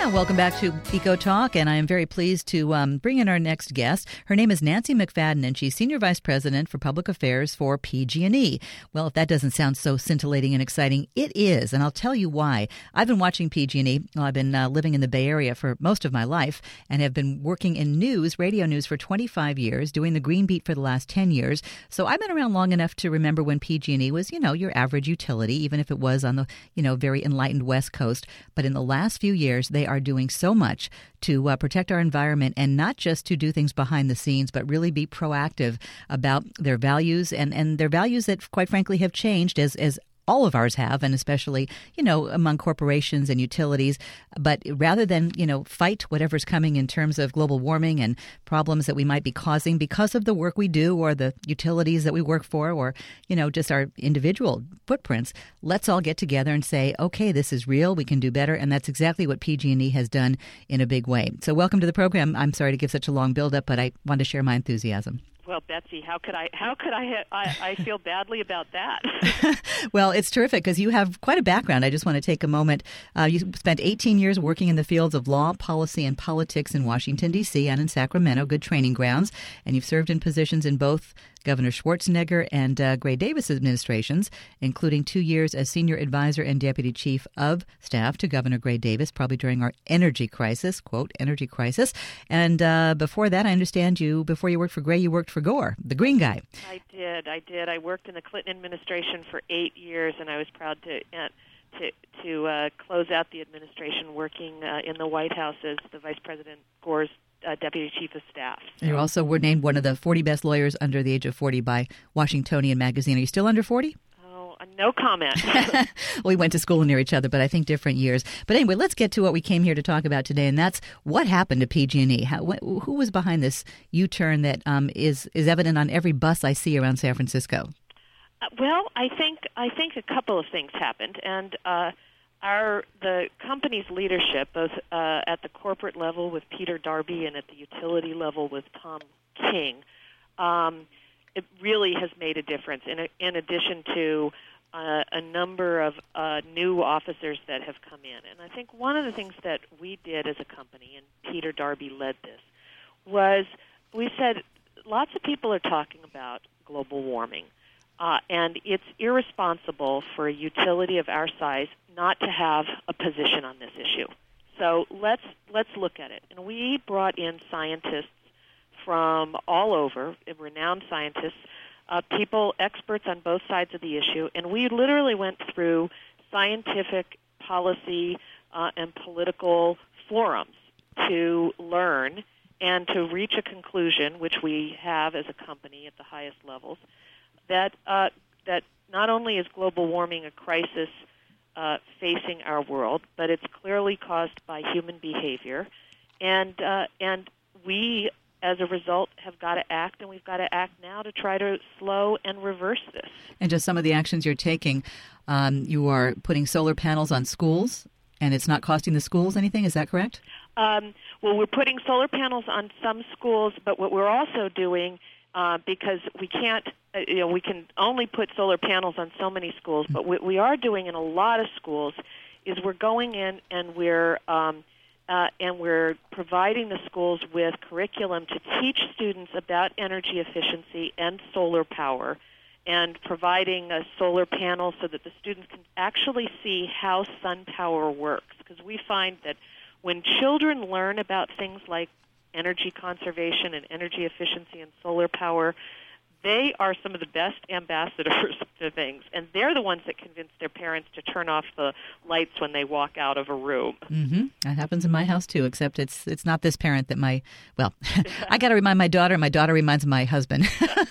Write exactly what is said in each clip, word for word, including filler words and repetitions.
And welcome back to Eco Talk, and I am very pleased to um, bring in our next guest. Her name is Nancy McFadden, and she's Senior Vice President for Public Affairs for P G and E. Well, if that doesn't sound so scintillating and exciting, it is, and I'll tell you why. I've been watching P G and E. Well, I've been uh, living in the Bay Area for most of my life and have been working in news, radio news, for twenty-five years, doing the Green Beat for the last ten years. So I've been around long enough to remember when P G and E was, you know, your average utility, even if it was on the, you know, very enlightened West Coast. But in the last few years, they are doing so much to uh, protect our environment, and not just to do things behind the scenes, but really be proactive about their values and, and their values that, quite frankly, have changed as as all of ours have, and especially, you know, among corporations and utilities. But rather than, you know, fight whatever's coming in terms of global warming and problems that we might be causing because of the work we do or the utilities that we work for, or, you know, just our individual footprints, let's all get together and say, okay, this is real, we can do better. And that's exactly what P G and E has done in a big way. So welcome to the program. I'm sorry to give such a long build-up, but I wanted to share my enthusiasm. Well, Betsy, how could I? How could I? I, I feel badly about that. Well, it's terrific because you have quite a background. I just want to take a moment. Uh, you spent eighteen years working in the fields of law, policy, and politics in Washington, D C and in Sacramento, good training grounds. And you've served in positions in both Governor Schwarzenegger and uh, Gray Davis administrations, including two years as senior advisor and deputy chief of staff to Governor Gray Davis, probably during our energy crisis, quote, energy crisis. And uh, before that, I understand you, before you worked for Gray, you worked for Gore, the green guy. I did. I did. I worked in the Clinton administration for eight years, and I was proud to uh, to, to uh, close out the administration working uh, in the White House as the Vice President Gore's Uh, Deputy Chief of Staff. So. You also were named one of the forty best lawyers under the age of forty by Washingtonian Magazine. Are you still under forty? Oh, uh, no comment. We went to school near each other, but I think different years. But anyway, let's get to what we came here to talk about today, and that's what happened to P G and E. How, wh- who was behind this U-turn that um, is is evident on every bus I see around San Francisco? Uh, well, I think I think a couple of things happened, and uh, Our the company's leadership, both uh, at the corporate level with Peter Darby and at the utility level with Tom King, um, it really has made a difference. In, a, in addition to uh, a number of uh, new officers that have come in, and I think one of the things that we did as a company, and Peter Darby led this, was we said lots of people are talking about global warming, uh, and it's irresponsible for a utility of our size not to have a position on this issue. So let's let's look at it. And we brought in scientists from all over, renowned scientists, uh, people, experts on both sides of the issue, and we literally went through scientific, policy, uh, and political forums to learn and to reach a conclusion, which we have as a company at the highest levels, that uh, that not only is global warming a crisis Uh, facing our world, but it's clearly caused by human behavior, and uh, and we, as a result, have got to act, and we've got to act now to try to slow and reverse this. And just some of the actions you're taking, um, you are putting solar panels on schools, and it's not costing the schools anything. Is that correct? Um, well, we're putting solar panels on some schools, but what we're also doing, uh, because we can't. You know, we can only put solar panels on so many schools, but what we are doing in a lot of schools is we're going in and we're um, uh, and we're providing the schools with curriculum to teach students about energy efficiency and solar power, and providing a solar panel so that the students can actually see how sun power works. Because we find that when children learn about things like energy conservation and energy efficiency and solar power, they are some of the best ambassadors to things, and they're the ones that convince their parents to turn off the lights when they walk out of a room. Mm-hmm. That happens in my house, too, except it's it's not this parent that my, well, I got to remind my daughter, and my daughter reminds my husband.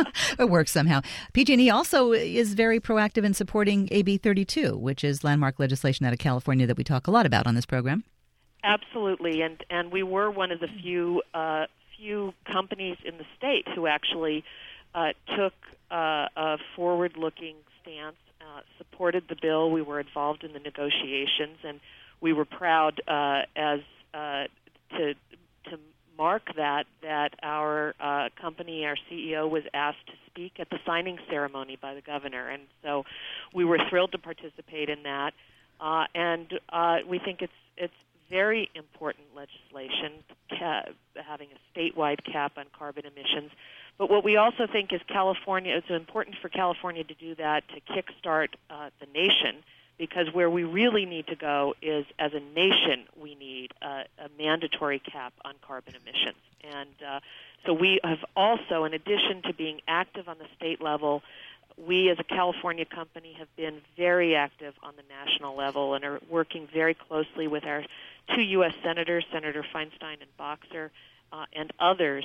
It works somehow. P G and E also is very proactive in supporting A B thirty-two, which is landmark legislation out of California that we talk a lot about on this program. Absolutely, and, and we were one of the few, uh, few companies in the state who actually Uh, took uh, a forward-looking stance, uh, supported the bill. We were involved in the negotiations, and we were proud uh, as uh, to to mark that that our uh, company, our C E O, was asked to speak at the signing ceremony by the governor, and so we were thrilled to participate in that. Uh, and uh, we think it's it's very important legislation, ca- having a statewide cap on carbon emissions. But what we also think is California, it's important for California to do that to kickstart uh, the nation, because where we really need to go is, as a nation, we need a, a mandatory cap on carbon emissions. And uh, so we have also, in addition to being active on the state level, we as a California company have been very active on the national level and are working very closely with our two U S senators, Senator Feinstein and Boxer, uh, and others,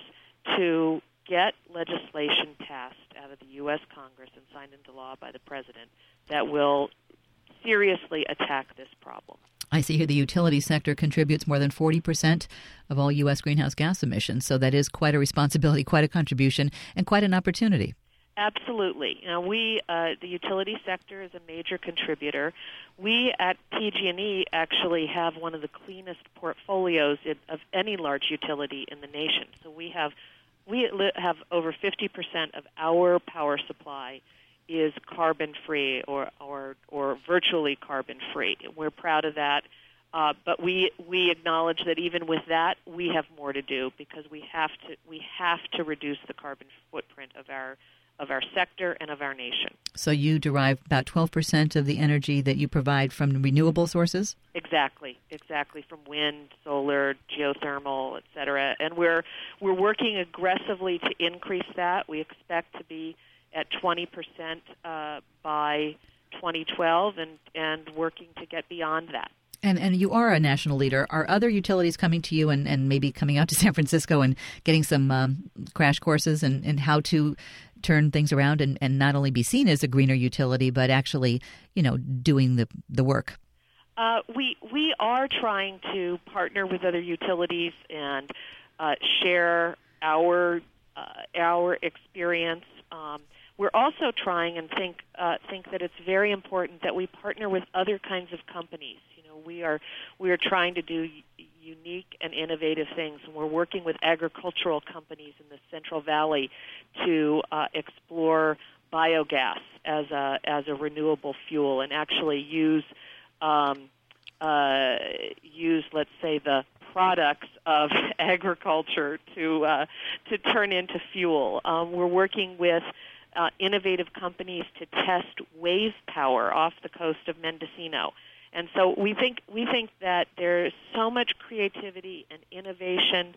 to get legislation passed out of the U S Congress and signed into law by the President that will seriously attack this problem. I see here the utility sector contributes more than forty percent of all U S greenhouse gas emissions, so that is quite a responsibility, quite a contribution, and quite an opportunity. Absolutely. You know, we, uh, the utility sector is a major contributor. We at P G and E actually have one of the cleanest portfolios in, of any large utility in the nation. So we have we have over fifty percent of our power supply is carbon-free or, or, or virtually carbon-free. We're proud of that. Uh, but we we acknowledge that even with that, we have more to do, because we have to we have to reduce the carbon footprint of our of our sector and of our nation. So you derive about twelve percent of the energy that you provide from renewable sources? Exactly, exactly, from wind, solar, geothermal, et cetera. And we're we're working aggressively to increase that. We expect to be at twenty percent uh, by twenty twelve and, and working to get beyond that. And and you are a national leader. Are other utilities coming to you and, and maybe coming out to San Francisco and getting some um, crash courses and, and how to turn things around and, and not only be seen as a greener utility, but actually, you know, doing the, the work? Uh, we we are trying to partner with other utilities and uh, share our uh, our experience. Um, we're also trying and think uh, think that it's very important that we partner with other kinds of companies. You know, we are we are trying to do unique and innovative things, and we're working with agricultural companies in the Central Valley to uh, explore biogas as a as a renewable fuel and actually use um, uh, use let's say the products of agriculture to uh, to turn into fuel. Um, we're working with uh, innovative companies to test wave power off the coast of Mendocino. And so we think we think that there's so much creativity and innovation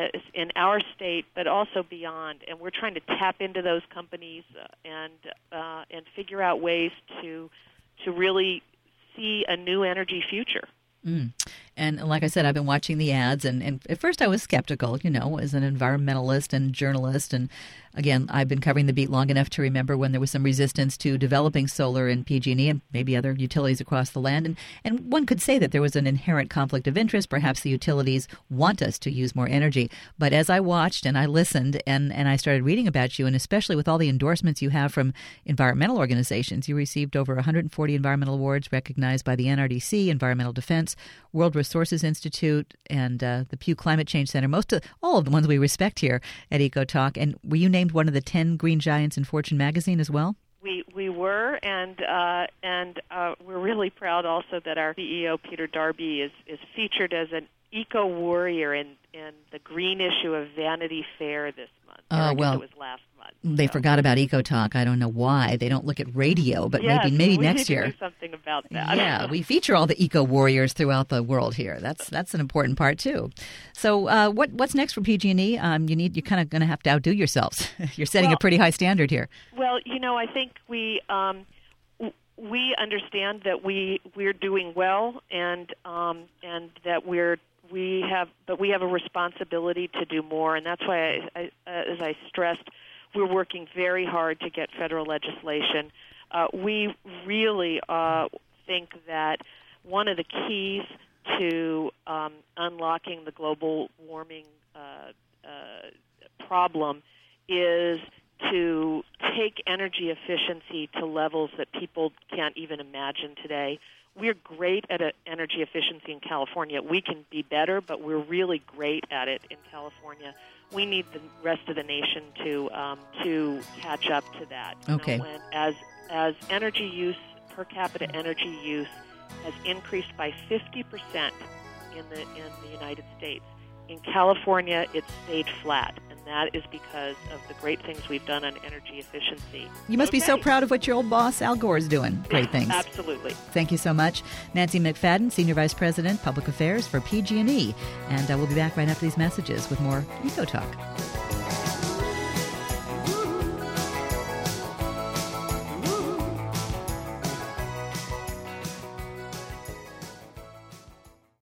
in our state, but also beyond. And we're trying to tap into those companies uh, and uh, and figure out ways to to really see a new energy future. Mm. And like I said, I've been watching the ads, and, and at first I was skeptical, you know, as an environmentalist and journalist. And again, I've been covering the beat long enough to remember when there was some resistance to developing solar in P G and E and maybe other utilities across the land. And, and one could say that there was an inherent conflict of interest. Perhaps the utilities want us to use more energy. But as I watched and I listened and, and I started reading about you, and especially with all the endorsements you have from environmental organizations, you received over one hundred forty environmental awards recognized by the N R D C, Environmental Defense, World Resources Institute, and uh, the Pew Climate Change Center, most of all of the ones we respect here at EcoTalk. And were you named one of the ten green giants in Fortune magazine as well? We we were, and uh, and uh, we're really proud also that our C E O Peter Darby is, is featured as an eco warrior in, in the green issue of Vanity Fair this month. Oh, uh, well, it was last month. They so. forgot about EcoTalk. I don't know why. They don't look at radio, but yes, maybe maybe we next need to year. do something about that. Yeah, we feature all the eco warriors throughout the world here. That's that's an important part too. So, uh, what what's next for P G and E? Um, you need you're kind of going to have to outdo yourselves. You're setting well, a pretty high standard here. Well, you know, I think we um, we understand that we we're doing well, and um, and that we're we have, but we have a responsibility to do more, and that's why, I, I, as I stressed, we're working very hard to get federal legislation. Uh, we really uh, think that one of the keys to um, unlocking the global warming uh, uh, problem is to take energy efficiency to levels that people can't even imagine today. We're great at a, energy efficiency in California. We can be better, but we're really great at it in California. We need the rest of the nation to um, to catch up to that. Okay. You know, when, as as energy use, per capita energy use, has increased by fifty percent in the in the United States. In California, it stayed flat, and that is because of the great things we've done on energy efficiency. You must okay. be so proud of what your old boss, Al Gore, is doing. Great things. Absolutely. Thank you so much. Nancy McFadden, Senior Vice President, Public Affairs for P G and E. And uh, we'll be back right after these messages with more Eco Talk.